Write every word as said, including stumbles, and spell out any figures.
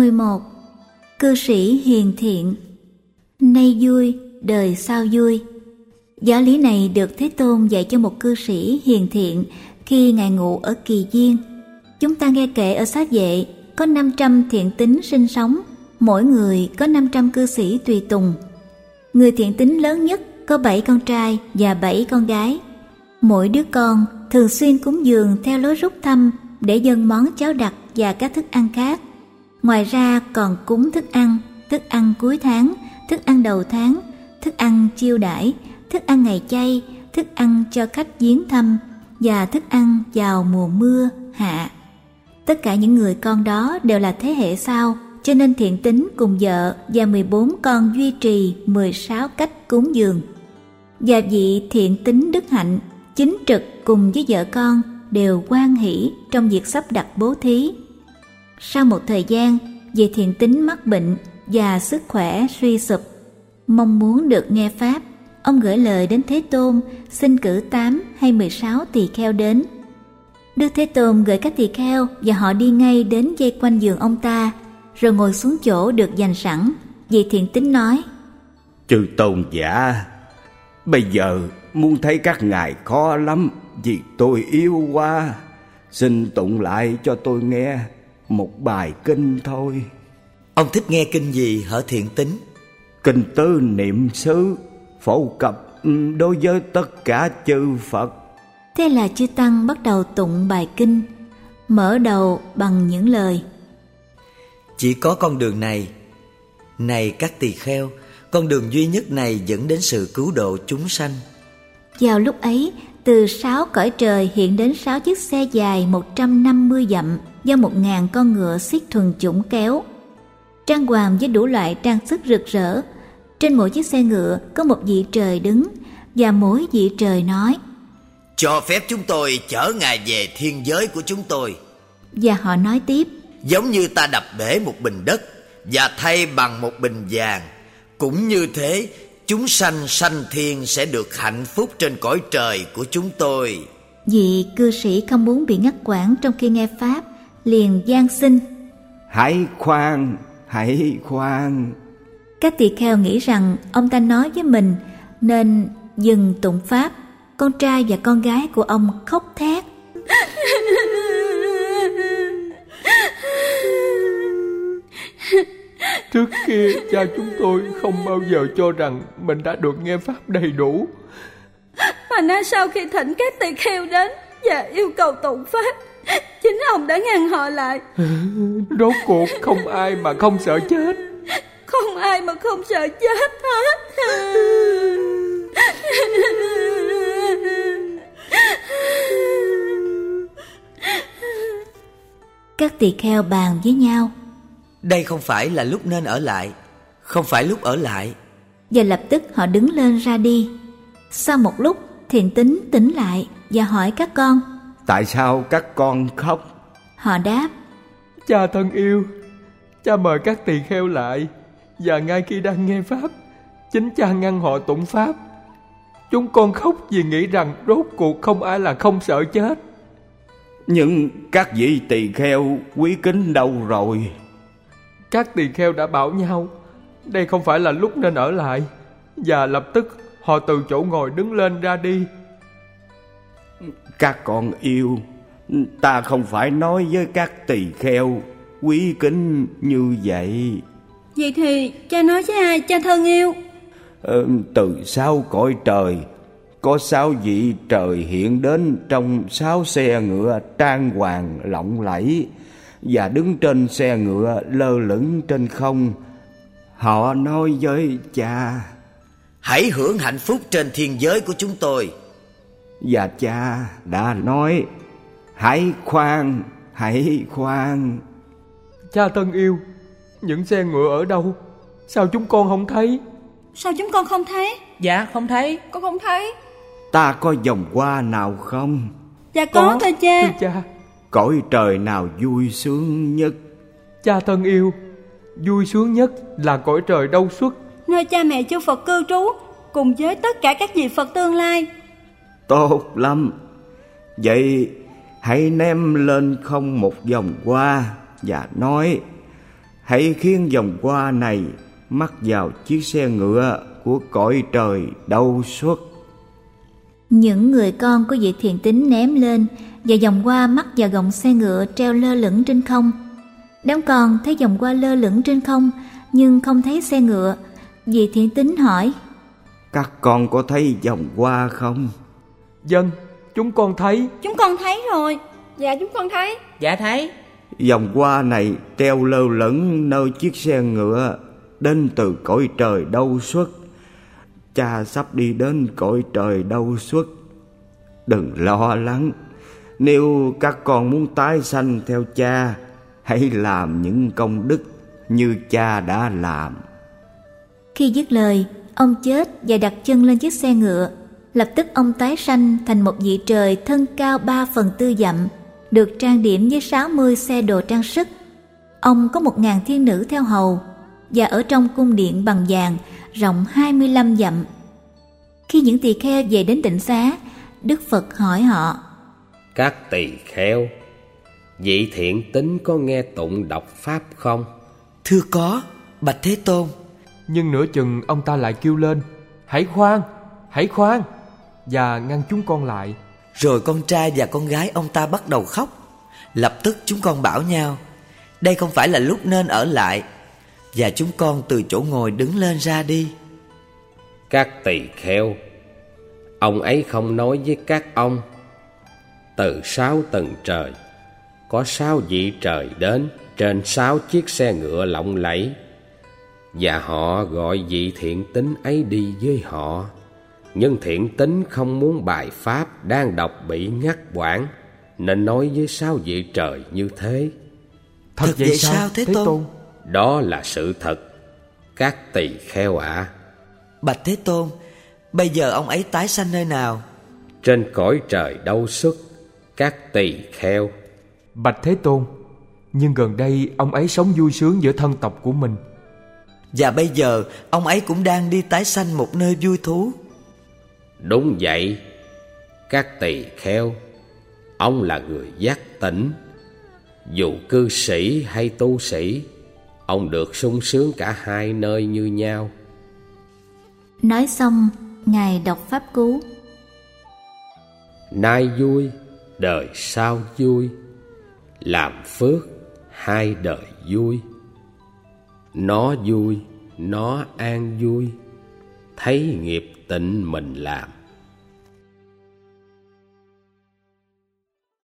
mười một. Cư sĩ hiền thiện. Nay vui, đời sau vui. Giáo lý này được Thế Tôn dạy cho một cư sĩ hiền thiện khi Ngài ngụ ở Kỳ Viên. Chúng ta nghe kể ở Xá Vệ có năm trăm thiện tín sinh sống, mỗi người có năm trăm cư sĩ tùy tùng. Người thiện tín lớn nhất có bảy con trai và bảy con gái. Mỗi đứa con thường xuyên cúng dường theo lối rút thăm để dâng món cháo đặc và các thức ăn khác. Ngoài ra còn cúng thức ăn, thức ăn cuối tháng, thức ăn đầu tháng, thức ăn chiêu đãi, thức ăn ngày chay, thức ăn cho khách viếng thăm và thức ăn vào mùa mưa, hạ. Tất cả những người con đó đều là thế hệ sau, cho nên thiện tín cùng vợ và mười bốn con duy trì mười sáu cách cúng dường. Và vị thiện tín đức hạnh, chính trực cùng với vợ con đều hoan hỷ trong việc sắp đặt bố thí. Sau một thời gian, vị thiện tín mắc bệnh và sức khỏe suy sụp. Mong muốn được nghe Pháp, ông gửi lời đến Thế Tôn xin cử tám hay mười sáu tỳ kheo đến. Đức Thế Tôn gửi các tỳ kheo và họ đi ngay đến vây quanh giường ông ta, rồi ngồi xuống chỗ được dành sẵn. Vị thiện tín nói: Chư tôn giả, bây giờ muốn thấy các ngài khó lắm, vì tôi yêu quá. Xin tụng lại cho tôi nghe một bài kinh thôi. Ông thích nghe kinh gì hả thiện tín? Kinh Tứ Niệm Xứ, phổ cập đối với tất cả chư Phật. Thế là chư tăng bắt đầu tụng bài kinh, mở đầu bằng những lời: Chỉ có con đường này, này các tỳ kheo, con đường duy nhất này dẫn đến sự cứu độ chúng sanh. Vào lúc ấy, từ sáu cõi trời hiện đến sáu chiếc xe dài một trăm năm mươi dặm do một ngàn con ngựa xiết thuần chủng kéo, trang hoàng với đủ loại trang sức rực rỡ. Trên mỗi chiếc xe ngựa có một vị trời đứng, và mỗi vị trời nói: Cho phép chúng tôi chở ngài về thiên giới của chúng tôi. Và họ nói tiếp: Giống như ta đập bể một bình đất và thay bằng một bình vàng, cũng như thế chúng sanh sanh thiên sẽ được hạnh phúc trên cõi trời của chúng tôi. Vị cư sĩ không muốn bị ngắt quãng trong khi nghe Pháp, liền van xin: Hãy khoan, hãy khoan. Các tỳ kheo nghĩ rằng ông ta nói với mình nên dừng tụng Pháp. Con trai và con gái của ông khóc thét: Trước kia cha chúng tôi không bao giờ cho rằng mình đã được nghe Pháp đầy đủ, mà nay sau khi thỉnh các tỳ kheo đến và yêu cầu tụng Pháp, chính ông đã ngăn họ lại. Rốt cuộc không ai mà không sợ chết. Không ai mà không sợ chết hết. Các tỳ kheo bàn với nhau: Đây không phải là lúc nên ở lại, không phải lúc ở lại. Và lập tức họ đứng lên ra đi. Sau một lúc, thiện tín tỉnh lại và hỏi các con: Tại sao các con khóc? Họ đáp: Cha thân yêu, cha mời các tỳ kheo lại, và ngay khi đang nghe Pháp, chính cha ngăn họ tụng Pháp. Chúng con khóc vì nghĩ rằng rốt cuộc không ai là không sợ chết. Nhưng các vị tỳ kheo quý kính đâu rồi? Các tỳ kheo đã bảo nhau đây không phải là lúc nên ở lại, và lập tức họ từ chỗ ngồi đứng lên ra đi. Các con yêu, ta không phải nói với các tỳ kheo quý kính như vậy. Vậy thì cha nói với ai, cha thân yêu? Ờ, từ sáu cõi trời có sáu vị trời hiện đến trong sáu xe ngựa trang hoàng lộng lẫy, và đứng trên xe ngựa lơ lửng trên không. Họ nói với cha: Hãy hưởng hạnh phúc trên thiên giới của chúng tôi. Và cha đã nói: Hãy khoan, hãy khoan. Cha thân yêu, những xe ngựa ở đâu? Sao chúng con không thấy? Sao chúng con không thấy? Dạ không thấy. Con không thấy. Ta có vòng hoa nào không? Dạ có, có thưa cha. Thưa cha. Cõi trời nào vui sướng nhất? Cha thân yêu, vui sướng nhất là cõi trời Đâu Xuất, nơi cha mẹ chư Phật cư trú, cùng với tất cả các vị Phật tương lai. Tốt lắm. Vậy hãy ném lên không một vòng hoa và nói: hãy khiến dòng hoa này mắc vào chiếc xe ngựa của cõi trời đâu xuất. Những người con của vị thiện tín ném lên, và dòng hoa mắc vào gọng xe ngựa treo lơ lửng trên không. Đám con thấy dòng hoa lơ lửng trên không, nhưng không thấy xe ngựa. Vị thiện tín hỏi: Các con có thấy dòng hoa không? Vâng, chúng con thấy. Chúng con thấy rồi. Dạ chúng con thấy. Dạ thấy. Dòng hoa này treo lơ lửng nơi chiếc xe ngựa đến từ cõi trời đâu xuất. Cha sắp đi đến cõi trời đâu xuất. Đừng lo lắng. Nếu các con muốn tái sanh theo cha, hãy làm những công đức như cha đã làm. Khi dứt lời, ông chết và đặt chân lên chiếc xe ngựa. Lập tức ông tái sanh thành một vị trời thân cao ba phần tư dặm, được trang điểm với sáu mươi xe đồ trang sức. Ông có một ngàn thiên nữ theo hầu, và ở trong cung điện bằng vàng rộng hai mươi lăm dặm. Khi những tỳ kheo về đến tịnh xá, Đức Phật hỏi họ: Các tỳ kheo, vị thiện tín có nghe tụng đọc pháp không? Thưa có, bạch Thế Tôn. Nhưng nửa chừng ông ta lại kêu lên: Hãy khoan, hãy khoan, và ngăn chúng con lại. Rồi con trai và con gái ông ta bắt đầu khóc. Lập tức chúng con bảo nhau: Đây không phải là lúc nên ở lại. Và chúng con từ chỗ ngồi đứng lên ra đi. Các tỳ kheo, ông ấy không nói với các ông: Từ sáu tầng trời có sáu vị trời đến trên sáu chiếc xe ngựa lộng lẫy, và họ gọi vị thiện tín ấy đi với họ. Nhưng thiện tín không muốn bài pháp đang đọc bị ngắt quãng, nên nói với sáu vị trời như thế. Thật, Thật vậy, vậy sao Thế, Thế Tôn? Tôn? Đó là sự thật, các tỳ kheo ạ. À. Bạch Thế Tôn, bây giờ ông ấy tái sanh nơi nào? Trên cõi trời đâu xuất, các tỳ kheo. Bạch Thế Tôn, nhưng gần đây ông ấy sống vui sướng giữa thân tộc của mình. Và bây giờ ông ấy cũng đang đi tái sanh một nơi vui thú. Đúng vậy, các tỳ kheo. Ông là người giác tỉnh. Dù cư sĩ hay tu sĩ, ông được sung sướng cả hai nơi như nhau. Nói xong, Ngài đọc pháp cú: Nay vui, đời sau vui. Làm phước, hai đời vui. Nó vui, nó an vui. Thấy nghiệp tịnh mình làm.